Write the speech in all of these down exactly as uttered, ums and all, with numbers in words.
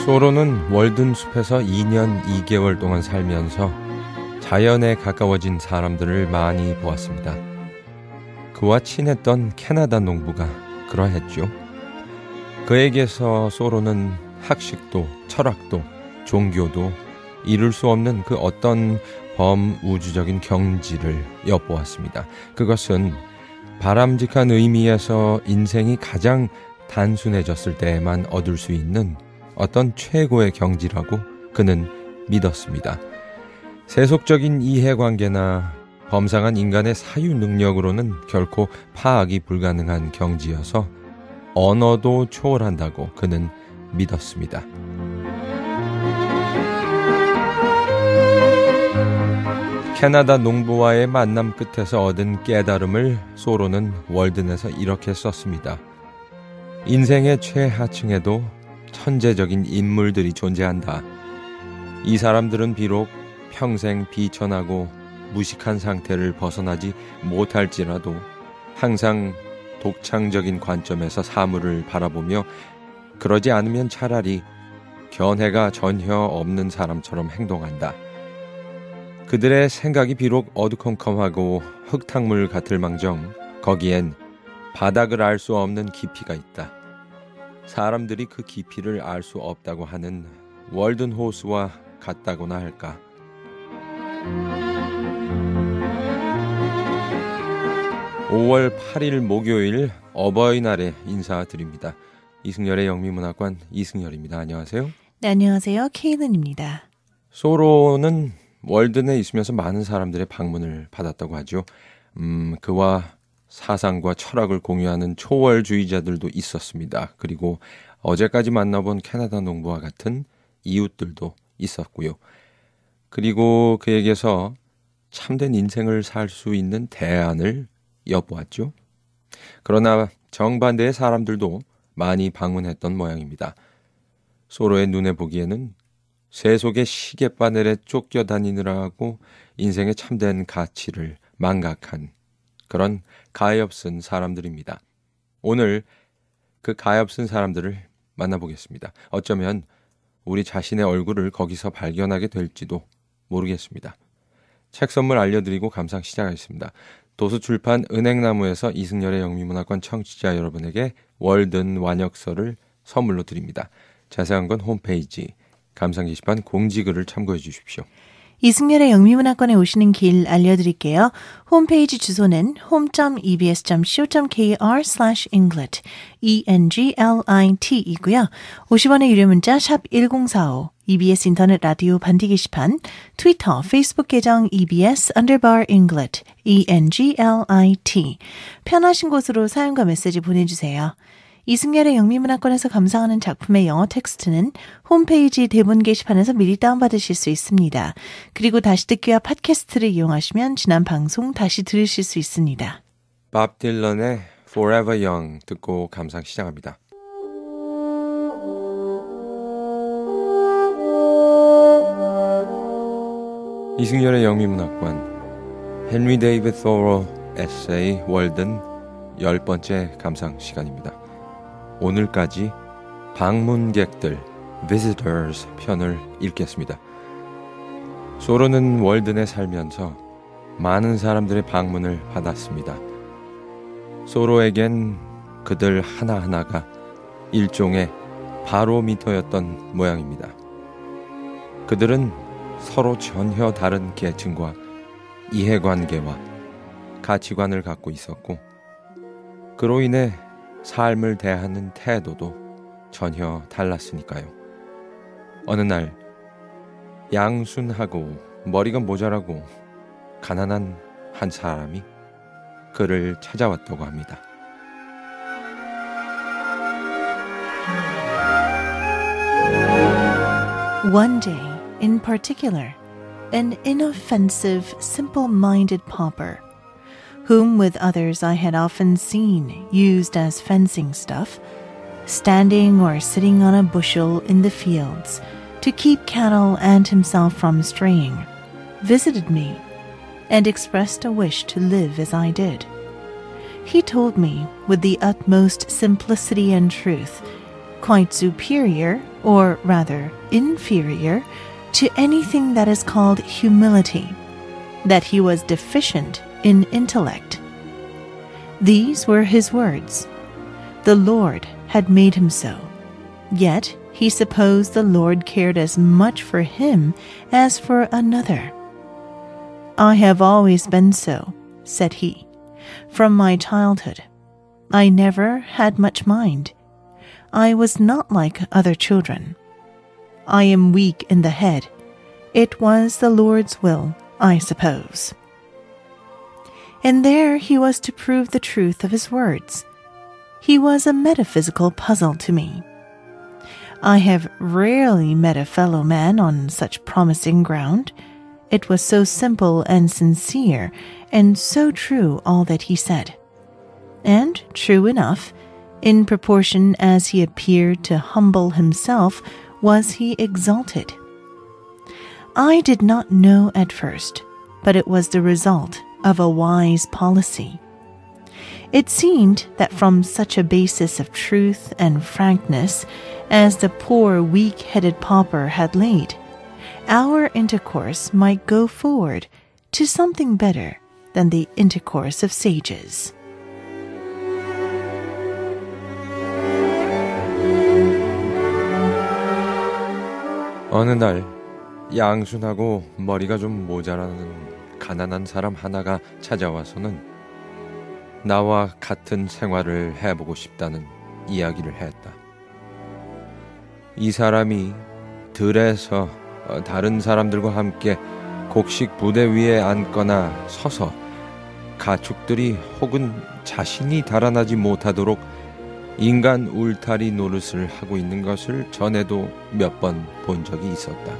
소로는 월든 숲에서 이 년 이 개월 동안 살면서 자연에 가까워진 사람들을 많이 보았습니다. 그와 친했던 캐나다 농부가 그러했죠. 그에게서 소로는 학식도 철학도 종교도 이룰 수 없는 그 어떤 범우주적인 경지를 엿보았습니다. 그것은 바람직한 의미에서 인생이 가장 단순해졌을 때에만 얻을 수 있는 어떤 최고의 경지라고 그는 믿었습니다. 세속적인 이해관계나 범상한 인간의 사유 능력으로는 결코 파악이 불가능한 경지여서 언어도 초월한다고 그는 믿었습니다. 캐나다 농부와의 만남 끝에서 얻은 깨달음을 소로는 월든에서 이렇게 썼습니다. 인생의 최하층에도 천재적인 인물들이 존재한다. 이 사람들은 비록 평생 비천하고 무식한 상태를 벗어나지 못할지라도 항상 독창적인 관점에서 사물을 바라보며 그러지 않으면 차라리 견해가 전혀 없는 사람처럼 행동한다. 그들의 생각이 비록 어두컴컴하고 흙탕물 같을 망정 거기엔 바닥을 알 수 없는 깊이가 있다. 사람들이 그 깊이를 알 수 없다고 하는 월든 호수와 같다고나 할까. 오월 팔일 목요일 어버이날에 인사드립니다. 이승열의 영미문학관 이승열입니다. 안녕하세요. 네, 안녕하세요. 케이든입니다. 소로는 월든에 있으면서 많은 사람들의 방문을 받았다고 하죠. 음, 그와 사상과 철학을 공유하는 초월주의자들도 있었습니다. 그리고 어제까지 만나본 캐나다 농부와 같은 이웃들도 있었고요. 그리고 그에게서 참된 인생을 살 수 있는 대안을 엿보았죠. 그러나 정반대의 사람들도 많이 방문했던 모양입니다. 소로의 눈에 보기에는 세속의 시계바늘에 쫓겨다니느라고 인생의 참된 가치를 망각한 그런 가엾은 사람들입니다. 오늘 그 가엾은 사람들을 만나보겠습니다. 어쩌면 우리 자신의 얼굴을 거기서 발견하게 될지도 모르겠습니다. 책 선물 알려드리고 감상 시작하겠습니다. 도서출판 은행나무에서 이승열의 영미문학관 청취자 여러분에게 월든 완역서를 선물로 드립니다. 자세한 건 홈페이지 감상 게시판 공지글을 참고해 주십시오. 이승열의 영미문학관에 오시는 길 알려드릴게요. 홈페이지 주소는 home.ebs.co.kr slash englit, E-N-G-L-I-T 이고요. 오십 원의 유료 문자 샵 일공사오, 이비에스 인터넷 라디오 반디 게시판, 트위터, 페이스북 계정 이비에스 underbar englit, E-N-G-L-I-T. 편하신 곳으로 사연과 메시지 보내주세요. 이승열의 영미문학관에서 감상하는 작품의 영어 텍스트는 홈페이지 대본 게시판에서 미리 다운받으실 수 있습니다. 그리고 다시 듣기와 팟캐스트를 이용하시면 지난 방송 다시 들으실 수 있습니다. 밥 딜런의 Forever Young 듣고 감상 시작합니다. 이승열의 영미문학관 헨리 데이비드 토로 에세이 월든 열 번째 감상 시간입니다. 오늘까지 방문객들 visitors 편을 읽겠습니다. 소로는 월든에 살면서 많은 사람들의 방문을 받았습니다. 소로에겐 그들 하나하나가 일종의 바로미터였던 모양입니다. 그들은 서로 전혀 다른 계층과 이해관계와 가치관을 갖고 있었고 그로 인해 삶을 대하는 태도도 전혀 달랐으니까요. 어느 날 양순하고 머리가 모자라고 가난한 한 사람이 그를 찾아왔다고 합니다. One day, in particular, an inoffensive, simple-minded pauper whom with others I had often seen used as fencing stuff, standing or sitting on a bushel in the fields to keep cattle and himself from straying, visited me and expressed a wish to live as I did. He told me with the utmost simplicity and truth quite superior, or rather inferior, to anything that is called humility, that he was deficient in intellect. These were his words. The Lord had made him so, yet he supposed the Lord cared as much for him as for another. I have always been so, said he, from my childhood. I never had much mind. I was not like other children. I am weak in the head. It was the Lord's will, I suppose. And there he was to prove the truth of his words. He was a metaphysical puzzle to me. I have rarely met a fellow man on such promising ground. It was so simple and sincere, and so true all that he said. And true enough, in proportion as he appeared to humble himself, was he exalted. I did not know at first, but it was the result of a wise policy. It seemed that from such a basis of truth and frankness as the poor weak-headed pauper had laid, our intercourse might go forward to something better than the intercourse of sages. 어느 날 양순하고 머리가 좀 모자라는 가난한 사람 하나가 찾아와서는 나와 같은 생활을 해보고 싶다는 이야기를 했다. 이 사람이 들에서 다른 사람들과 함께 곡식 부대 위에 앉거나 서서 가축들이 혹은 자신이 달아나지 못하도록 인간 울타리 노릇을 하고 있는 것을 전에도 몇 번 본 적이 있었다.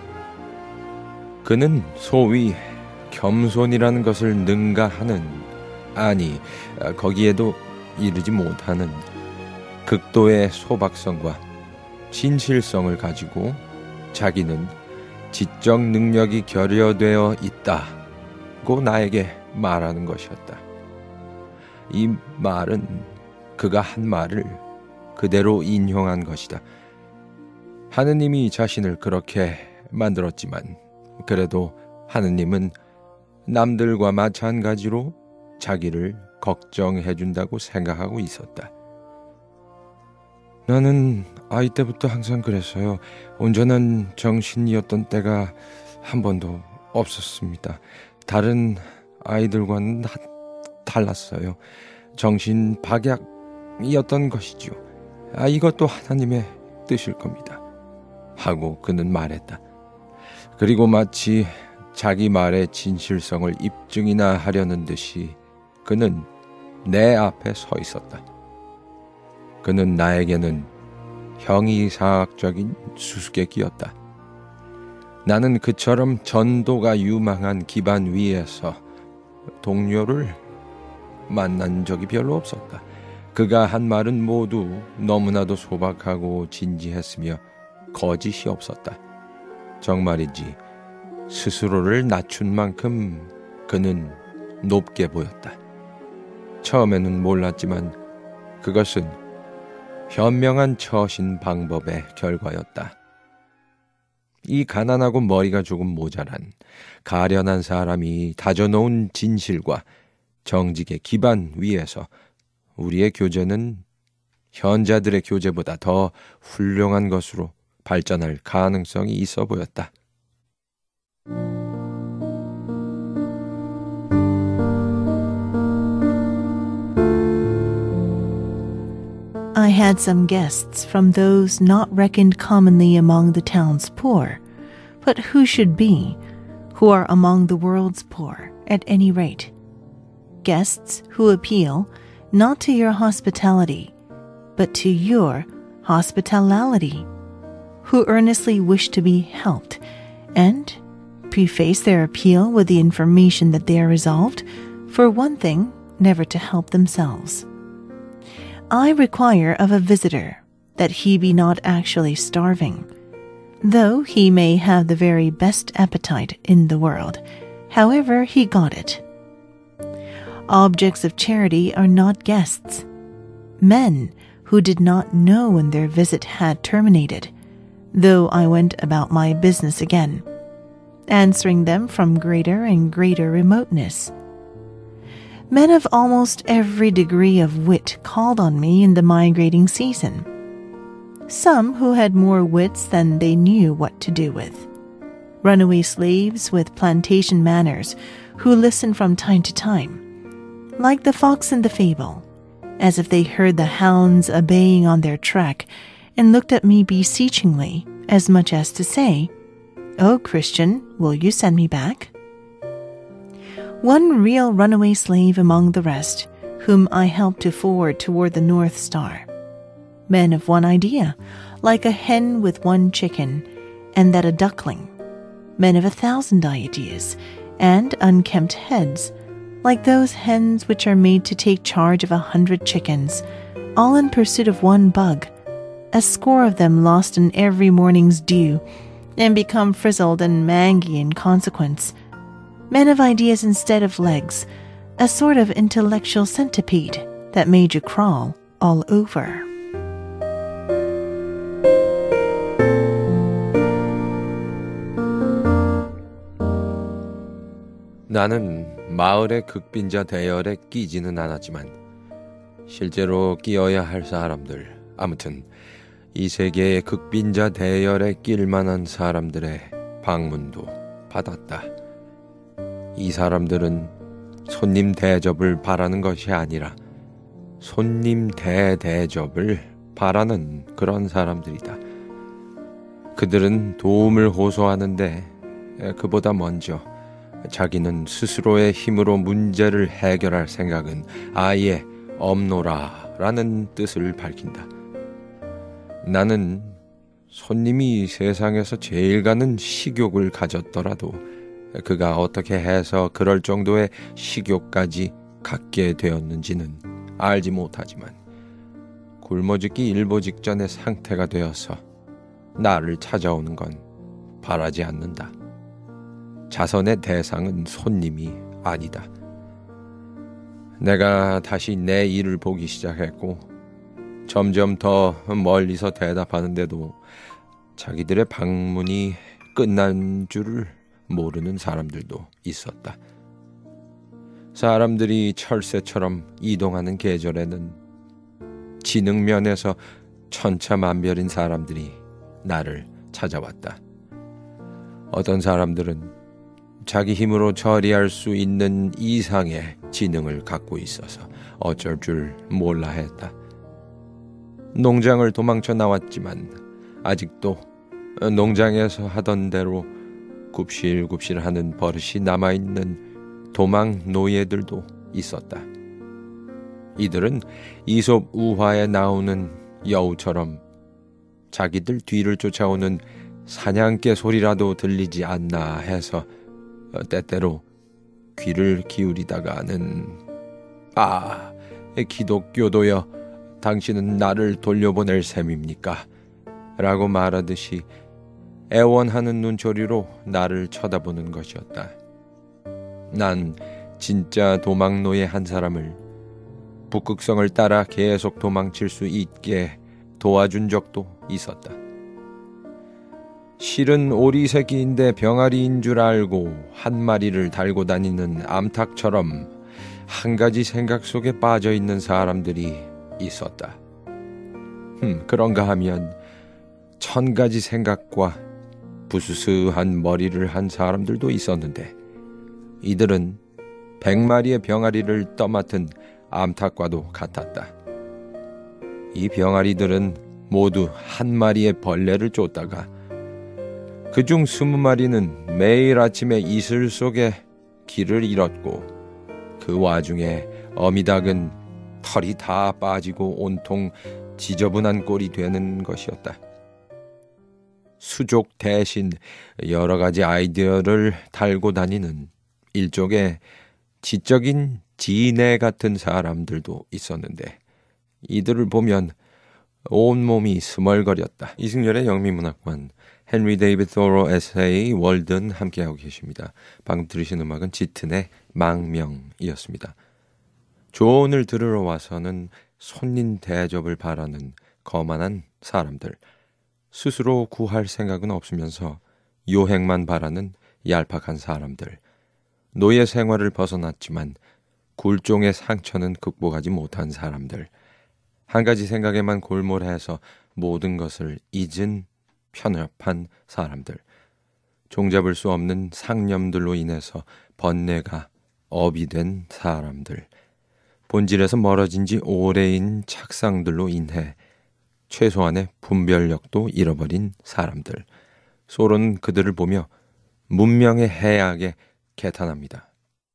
그는 소위 겸손이라는 것을 능가하는, 아니 거기에도 이르지 못하는 극도의 소박성과 진실성을 가지고 자기는 지적 능력이 결여되어 있다고 나에게 말하는 것이었다. 이 말은 그가 한 말을 그대로 인용한 것이다. 하느님이 자신을 그렇게 만들었지만 그래도 하느님은 남들과 마찬가지로 자기를 걱정해 준다고 생각하고 있었다. 나는 아이 때부터 항상 그랬어요. 온전한 정신이었던 때가 한 번도 없었습니다. 다른 아이들과는 다 달랐어요. 정신 박약이었던 것이죠. 아, 이것도 하나님의 뜻일 겁니다. 하고 그는 말했다. 그리고 마치 자기 말의 진실성을 입증이나 하려는 듯이 그는 내 앞에 서 있었다. 그는 나에게는 형이상학적인 수수께끼였다. 나는 그처럼 전도가 유망한 기반 위에서 동료를 만난 적이 별로 없었다. 그가 한 말은 모두 너무나도 소박하고 진지했으며 거짓이 없었다. 정말이지 스스로를 낮춘 만큼 그는 높게 보였다. 처음에는 몰랐지만 그것은 현명한 처신 방법의 결과였다. 이 가난하고 머리가 조금 모자란 가련한 사람이 다져놓은 진실과 정직의 기반 위에서 우리의 교제는 현자들의 교제보다 더 훌륭한 것으로 발전할 가능성이 있어 보였다. I had some guests from those not reckoned commonly among the town's poor, but who should be, who are among the world's poor, at any rate. Guests who appeal not to your hospitality, but to your hospitality, who earnestly wish to be helped, and preface their appeal with the information that they are resolved, for one thing, never to help themselves. I require of a visitor that he be not actually starving, though he may have the very best appetite in the world, however he got it. Objects of charity are not guests. Men who did not know when their visit had terminated, though I went about my business again, answering them from greater and greater remoteness. Men of almost every degree of wit called on me in the migrating season. Some who had more wits than they knew what to do with. Runaway slaves with plantation manners who listened from time to time, like the fox in the fable, as if they heard the hounds baying on their track and looked at me beseechingly, as much as to say, "Oh, Christian, will you send me back?" One real runaway slave among the rest, whom I helped to forward toward the North Star. Men of one idea, like a hen with one chicken, and that a duckling. Men of a thousand ideas, and unkempt heads, like those hens which are made to take charge of a hundred chickens, all in pursuit of one bug, a score of them lost in every morning's dew, and become frizzled and mangy in consequence. Men of ideas instead of legs, a sort of intellectual centipede that made you crawl all over. 나는 마을의 극빈자 대열에 끼지는 않았지만 실제로 끼어야 할 사람들, 아무튼 이 세계의 극빈자 대열에 낄 만한 사람들의 방문도 받았다. 이 사람들은 손님 대접을 바라는 것이 아니라 손님 대대접을 바라는 그런 사람들이다. 그들은 도움을 호소하는데 그보다 먼저 자기는 스스로의 힘으로 문제를 해결할 생각은 아예 없노라라는 뜻을 밝힌다. 나는 손님이 세상에서 제일 가는 식욕을 가졌더라도 그가 어떻게 해서 그럴 정도의 식욕까지 갖게 되었는지는 알지 못하지만 굶어 죽기 일보 직전의 상태가 되어서 나를 찾아오는 건 바라지 않는다. 자선의 대상은 손님이 아니다. 내가 다시 내 일을 보기 시작했고 점점 더 멀리서 대답하는데도 자기들의 방문이 끝난 줄을 모르는 사람들도 있었다. 사람들이 철새처럼 이동하는 계절에는 지능면에서 천차만별인 사람들이 나를 찾아왔다. 어떤 사람들은 자기 힘으로 처리할 수 있는 이상의 지능을 갖고 있어서 어쩔 줄 몰라 했다. 농장을 도망쳐 나왔지만 아직도 농장에서 하던 대로 굽실굽실하는 버릇이 남아있는 도망 노예들도 있었다. 이들은 이솝 우화에 나오는 여우처럼 자기들 뒤를 쫓아오는 사냥개 소리라도 들리지 않나 해서 때때로 귀를 기울이다가는 아, 기독교도여 당신은 나를 돌려보낼 셈입니까? 라고 말하듯이 애원하는 눈초리로 나를 쳐다보는 것이었다. 난 진짜 도망노예 한 사람을 북극성을 따라 계속 도망칠 수 있게 도와준 적도 있었다. 실은 오리 새끼인데 병아리인 줄 알고 한 마리를 달고 다니는 암탉처럼 한 가지 생각 속에 빠져 있는 사람들이 있었다. 흠, 그런가 하면 천 가지 생각과 부스스한 머리를 한 사람들도 있었는데 이들은 백 마리의 병아리를 떠맡은 암탉과도 같았다. 이 병아리들은 모두 한 마리의 벌레를 쫓다가 그중 스무 마리는 매일 아침에 이슬 속에 길을 잃었고 그 와중에 어미닭은 털이 다 빠지고 온통 지저분한 꼴이 되는 것이었다. 수족 대신 여러 가지 아이디어를 달고 다니는 일종의 지적인 지네 같은 사람들도 있었는데 이들을 보면 온몸이 스멀거렸다. 이승열의 영미문학관 헨리 데이비드 토로 에세이 월든 함께하고 계십니다. 방금 들으신 음악은 짙은의 망명이었습니다. 조언을 들으러 와서는 손님 대접을 바라는 거만한 사람들, 스스로 구할 생각은 없으면서 요행만 바라는 얄팍한 사람들, 노예 생활을 벗어났지만 굴종의 상처는 극복하지 못한 사람들, 한 가지 생각에만 골몰해서 모든 것을 잊은 편협한 사람들, 종잡을 수 없는 상념들로 인해서 번뇌가 업이 된 사람들, 본질에서 멀어진 지 오래인 착상들로 인해 최소한의 분별력도 잃어버린 사람들. 소로는 그들을 보며 문명의 해악에 개탄합니다.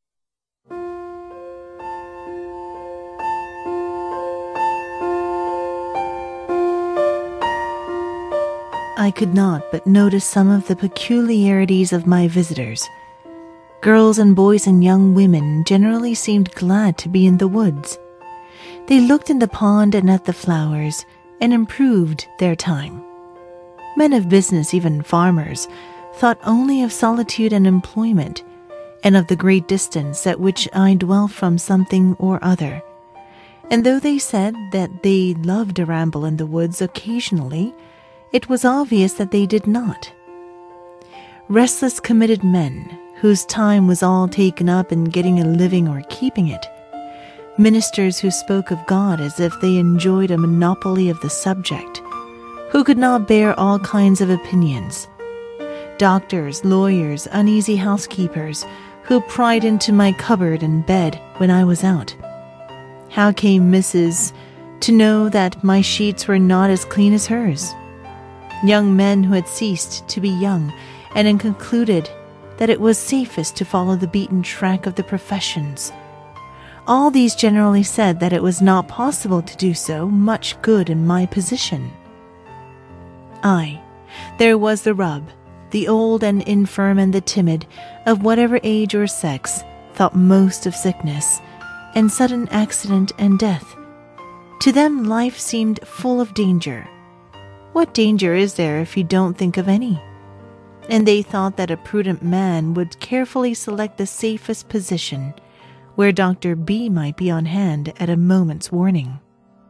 I could not but notice some of the peculiarities of my visitors. Girls and boys and young women generally seemed glad to be in the woods. They looked in the pond and at the flowers and improved their time. Men of business, even farmers, thought only of solitude and employment, and of the great distance at which I dwell from something or other. And though they said that they loved a ramble in the woods occasionally, it was obvious that they did not. Restless, committed men, whose time was all taken up in getting a living or keeping it. Ministers who spoke of God as if they enjoyed a monopoly of the subject, who could not bear all kinds of opinions. Doctors, lawyers, uneasy housekeepers, who pried into my cupboard and bed when I was out. How came Missus to know that my sheets were not as clean as hers? Young men who had ceased to be young and had concluded that it was safest to follow the beaten track of the professions. All these generally said that it was not possible to do so much good in my position. Aye, there was the rub. The old and infirm and the timid, of whatever age or sex, thought most of sickness, and sudden accident and death. To them life seemed full of danger. What danger is there if you don't think of any? And they thought that a prudent man would carefully select the safest position, where Doctor B might be on hand at a moment's warning.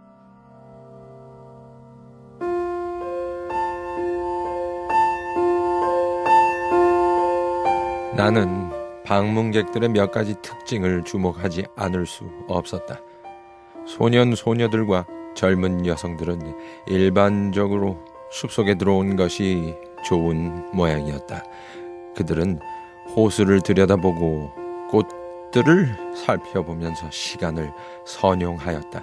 나는 방문객들의 몇 가지 특징을 주목하지 않을 수 없었다. 소년, 소녀들과 젊은 여성들은 일반적으로 숲속에 들어온 것이 좋은 모양이었다. 그들은 호수를 들여다보고 꽃들을 살펴보면서 시간을 선용하였다.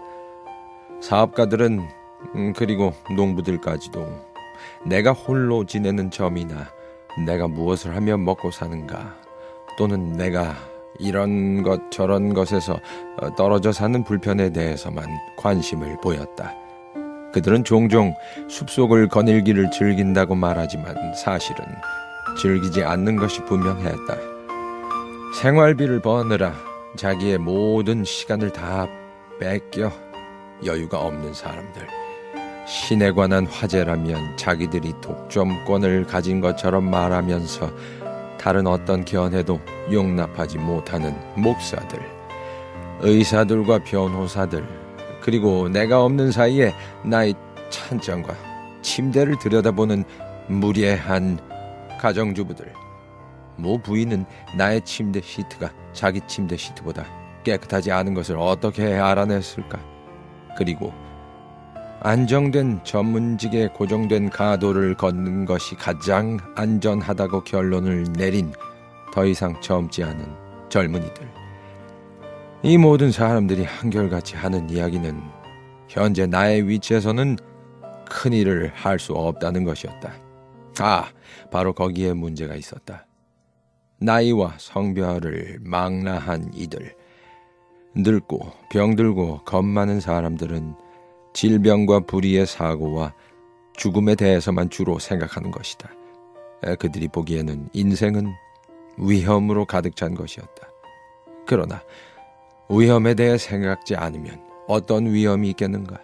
사업가들은 음, 그리고 농부들까지도 내가 홀로 지내는 점이나 내가 무엇을 하며 먹고 사는가, 또는 내가 이런 것 저런 것에서 떨어져 사는 불편에 대해서만 관심을 보였다. 그들은 종종 숲속을 거닐기를 즐긴다고 말하지만 사실은 즐기지 않는 것이 분명했다. 생활비를 버느라 자기의 모든 시간을 다 뺏겨 여유가 없는 사람들. 신에 관한 화제라면 자기들이 독점권을 가진 것처럼 말하면서 다른 어떤 견해도 용납하지 못하는 목사들, 의사들과 변호사들, 그리고 내가 없는 사이에 나의 찬장과 침대를 들여다보는 무례한 가정주부들. 모 부인은 나의 침대 시트가 자기 침대 시트보다 깨끗하지 않은 것을 어떻게 알아냈을까? 그리고 안정된 전문직에 고정된 가도를 걷는 것이 가장 안전하다고 결론을 내린 더 이상 젊지 않은 젊은이들. 이 모든 사람들이 한결같이 하는 이야기는 현재 나의 위치에서는 큰 일을 할 수 없다는 것이었다. 아, 바로 거기에 문제가 있었다. 나이와 성별을 망라한 이들, 늙고 병들고 겁 많은 사람들은 질병과 불의의 사고와 죽음에 대해서만 주로 생각하는 것이다. 그들이 보기에는 인생은 위험으로 가득 찬 것이었다. 그러나 위험에 대해 생각지 않으면 어떤 위험이 있겠는가?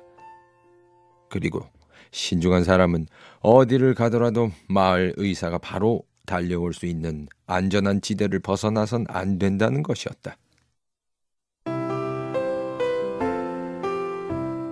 그리고 신중한 사람은 어디를 가더라도 마을 의사가 바로 달려올 수 있는 안전한 지대를 벗어나선 안 된다는 것이었다.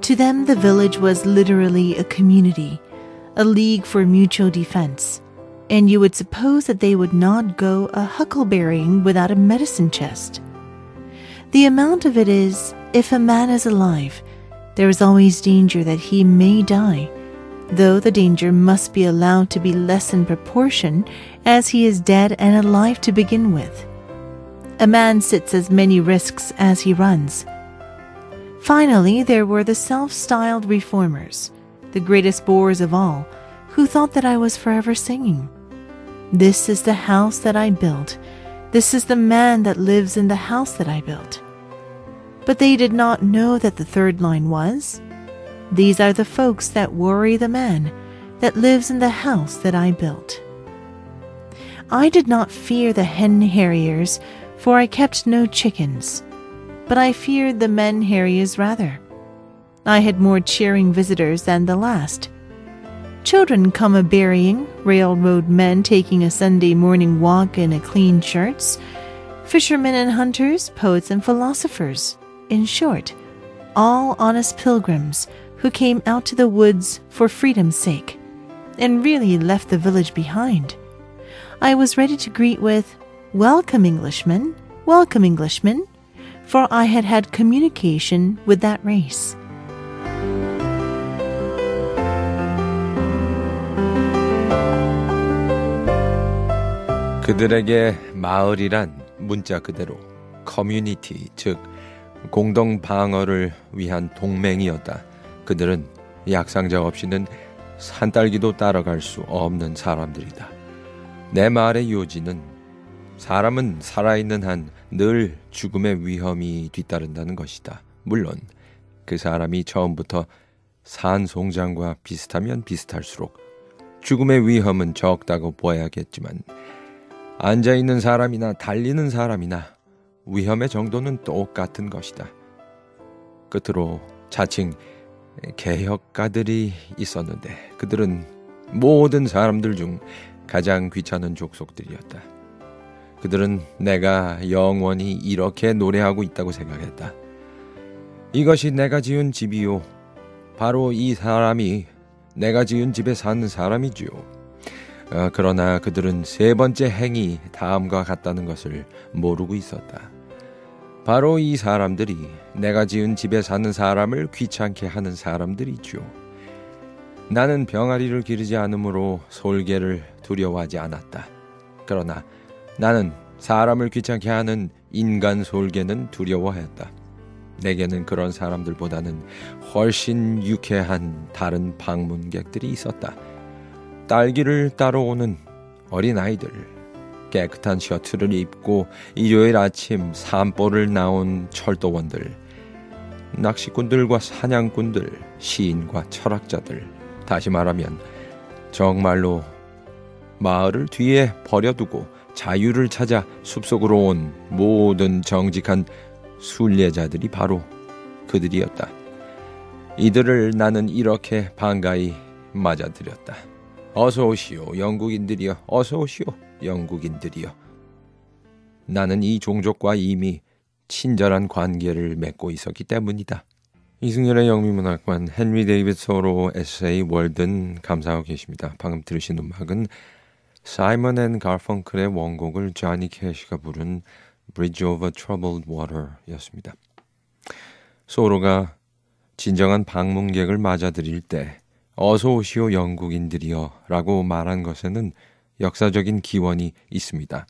To them, the village was literally a community, a league for mutual defense, and you would suppose that they would not go a huckleberrying without a medicine chest. The amount of it is, if a man is alive, there is always danger that he may die, though the danger must be allowed to be less in proportion as he is dead and alive to begin with. A man sits as many risks as he runs. Finally, there were the self-styled reformers, the greatest bores of all, who thought that I was forever singing. This is the house that I built. This is the man that lives in the house that I built. But they did not know that the third line was, these are the folks that worry the man that lives in the house that I built. I did not fear the hen harriers, for I kept no chickens, but I feared the men harriers rather. I had more cheering visitors than the last. Children come a-berrying, railroad men taking a Sunday morning walk in a clean shirts, fishermen and hunters, poets and philosophers, in short, all honest pilgrims who came out to the woods for freedom's sake, and really left the village behind. I was ready to greet with, "Welcome, Englishmen, welcome, Englishmen," for I had had communication with that race. 그들에게 마을이란 문자 그대로 커뮤니티, 즉 공동 방어를 위한 동맹이었다. 그들은 약상자 없이는 산딸기도 따라갈 수 없는 사람들이다. 내 말의 요지는 사람은 살아있는 한 늘 죽음의 위험이 뒤따른다는 것이다. 물론 그 사람이 처음부터 산송장과 비슷하면 비슷할수록 죽음의 위험은 적다고 보아야겠지만 앉아있는 사람이나 달리는 사람이나 위험의 정도는 똑같은 것이다. 끝으로 자칭 개혁가들이 있었는데 그들은 모든 사람들 중 가장 귀찮은 족속들이었다. 그들은 내가 영원히 이렇게 노래하고 있다고 생각했다. 이것이 내가 지은 집이요. 바로 이 사람이 내가 지은 집에 사는 사람이지요. 어, 그러나 그들은 세 번째 행이 다음과 같다는 것을 모르고 있었다. 바로 이 사람들이 내가 지은 집에 사는 사람을 귀찮게 하는 사람들이죠. 나는 병아리를 기르지 않으므로 솔개를 두려워하지 않았다. 그러나 나는 사람을 귀찮게 하는 인간 솔개는 두려워했다. 내게는 그런 사람들보다는 훨씬 유쾌한 다른 방문객들이 있었다. 딸기를 따러 오는 어린아이들, 깨끗한 셔츠를 입고 일요일 아침 산보를 나온 철도원들, 낚시꾼들과 사냥꾼들, 시인과 철학자들, 다시 말하면 정말로 마을을 뒤에 버려두고 자유를 찾아 숲속으로 온 모든 정직한 순례자들이 바로 그들이었다. 이들을 나는 이렇게 반가이 맞아들였다. 어서 오시오, 영국인들이여. 어서 오시오, 영국인들이여. 나는 이 종족과 이미 친절한 관계를 맺고 있었기 때문이다. 이승열의 영미문학관 헨리 데이빗 소로 에세이 월든 감상하고 계십니다. 방금 들으신 음악은 사이먼 앤 가펑클의 원곡을 조니 캐시가 부른 Bridge over Troubled Water 였습니다. 소로가 진정한 방문객을 맞아들일 때 어서 오시오 영국인들이여 라고 말한 것에는 역사적인 기원이 있습니다.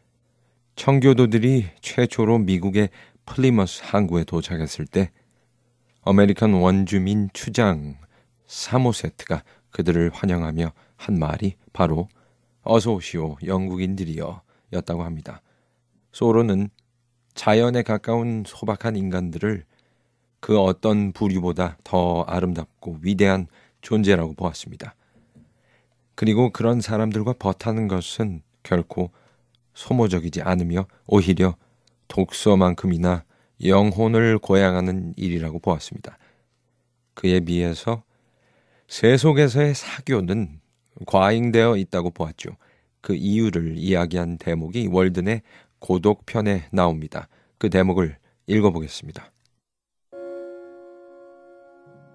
청교도들이 최초로 미국의 플리머스 항구에 도착했을 때 아메리칸 원주민 추장 사모세트가 그들을 환영하며 한 말이 바로 어서 오시오 영국인들이여 였다고 합니다. 소로는 자연에 가까운 소박한 인간들을 그 어떤 부류보다 더 아름답고 위대한 존재라고 보았습니다. 그리고 그런 사람들과 버타는 것은 결코 소모적이지 않으며 오히려 독서만큼이나 영혼을 고양하는 일이라고 보았습니다. 그에 비해서 세속에서의 사교는 과잉되어 있다고 보았죠. 그 이유를 이야기한 대목이 월든의 고독편에 나옵니다. 그 대목을 읽어보겠습니다.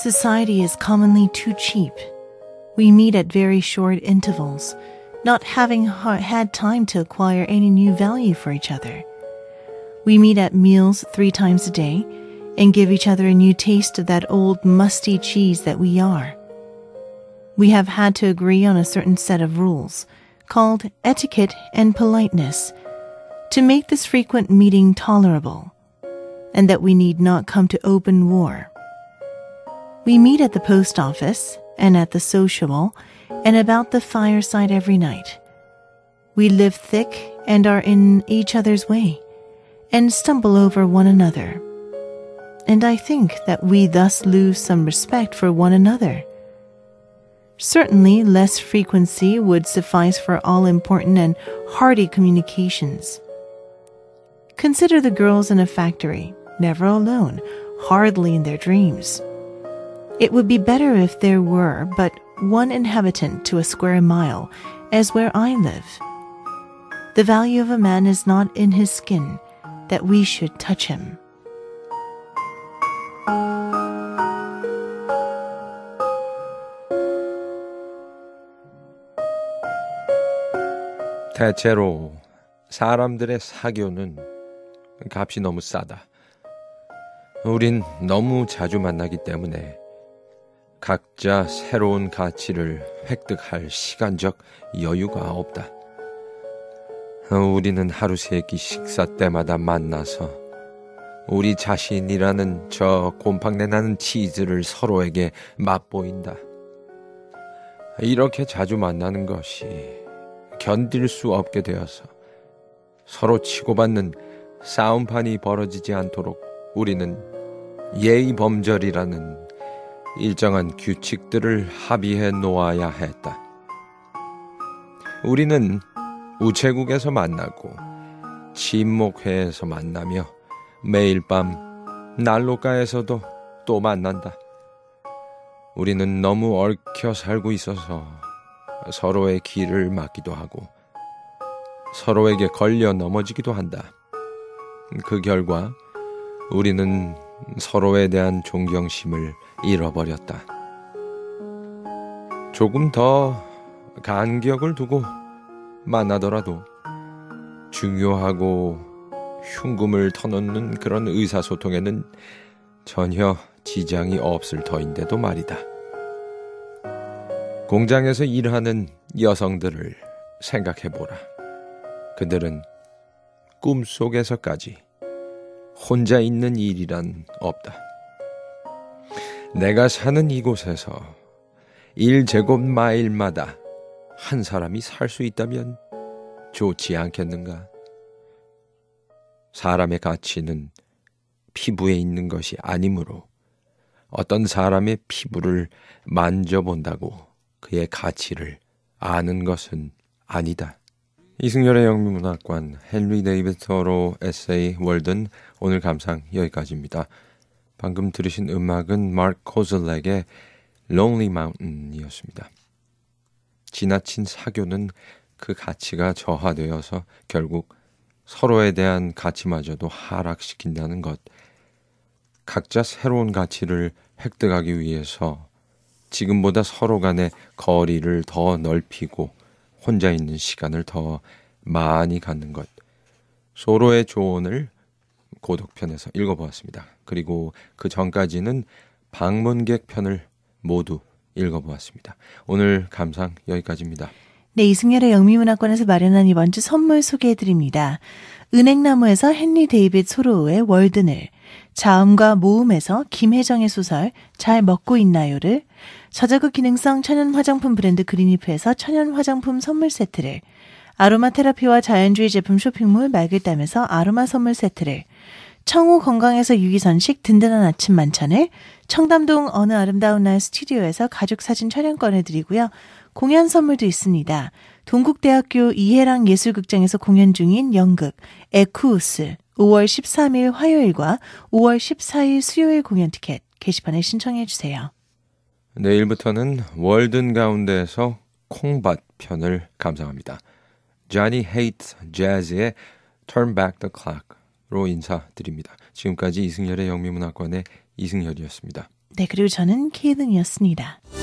Society is commonly too cheap. We meet at very short intervals, not having ha- had time to acquire any new value for each other. We meet at meals three times a day and give each other a new taste of that old musty cheese that we are. We have had to agree on a certain set of rules, called etiquette and politeness, to make this frequent meeting tolerable, and that we need not come to open war. We meet at the post office and at the sociable and about the fireside every night. We live thick and are in each other's way, and stumble over one another. And I think that we thus lose some respect for one another. Certainly, less frequency would suffice for all important and hearty communications. Consider the girls in a factory, never alone, hardly in their dreams. It would be better if there were but one inhabitant to a square mile, as where I live. The value of a man is not in his skin, that we should touch him. 대체로 사람들의 사교는 값이 너무 싸다. 우린 너무 자주 만나기 때문에 각자 새로운 가치를 획득할 시간적 여유가 없다. 우리는 하루 세 끼 식사 때마다 만나서 우리 자신이라는 저 곰팡내 나는 치즈를 서로에게 맛보인다. 이렇게 자주 만나는 것이 견딜 수 없게 되어서 서로 치고받는 싸움판이 벌어지지 않도록 우리는 예의범절이라는 일정한 규칙들을 합의해 놓아야 했다. 우리는 우체국에서 만나고 친목회에서 만나며 매일 밤 난로가에서도 또 만난다. 우리는 너무 얽혀 살고 있어서 서로의 길을 막기도 하고 서로에게 걸려 넘어지기도 한다. 그 결과 우리는 서로에 대한 존경심을 잃어버렸다. 조금 더 간격을 두고 만나더라도 중요하고 흉금을 터놓는 그런 의사소통에는 전혀 지장이 없을 터인데도 말이다. 공장에서 일하는 여성들을 생각해보라. 그들은 꿈속에서까지 혼자 있는 일이란 없다. 내가 사는 이곳에서 일 제곱마일마다 한 사람이 살 수 있다면 좋지 않겠는가? 사람의 가치는 피부에 있는 것이 아니므로 어떤 사람의 피부를 만져본다고 그의 가치를 아는 것은 아니다. 이승열의 영미문학관 헨리 데이비드 토로 에세이 월든 오늘 감상 여기까지입니다. 방금 들으신 음악은 마크 코즐렉의 Lonely Mountain이었습니다. 지나친 사교는 그 가치가 저하되어서 결국 서로에 대한 가치마저도 하락시킨다는 것. 각자 새로운 가치를 획득하기 위해서 지금보다 서로 간의 거리를 더 넓히고 혼자 있는 시간을 더 많이 갖는 것. 소로의 조언을 고독편에서 읽어보았습니다. 그리고 그 전까지는 방문객 편을 모두 읽어보았습니다. 오늘 감상 여기까지입니다. 네, 이승열의 영미문학관에서 마련한 이번 주 선물 소개해드립니다. 은행나무에서 헨리 데이빗 소로우의 월든을, 자음과 모음에서 김혜정의 소설 잘 먹고 있나요를, 저자극 기능성 천연 화장품 브랜드 그린리프에서 천연 화장품 선물 세트를, 아로마 테라피와 자연주의 제품 쇼핑몰 말글담에서 아로마 선물 세트를, 청우 건강에서 유기선식 든든한 아침 만찬을, 청담동 어느 아름다운 날 스튜디오에서 가족사진 촬영권을 드리고요. 공연 선물도 있습니다. 동국대학교 이해랑 예술극장에서 공연 중인 연극 에쿠우스 오월 십삼일 화요일과 오월 십사일 수요일 공연 티켓 게시판에 신청해 주세요. 내일부터는 월든 가운데에서 콩밭 편을 감상합니다. Johnny Hates Jazz의 Turn Back the Clock로 인사드립니다. 지금까지 이승열의 영미문학관의 이승열이었습니다. 네, 그리고 저는 케이든이었습니다.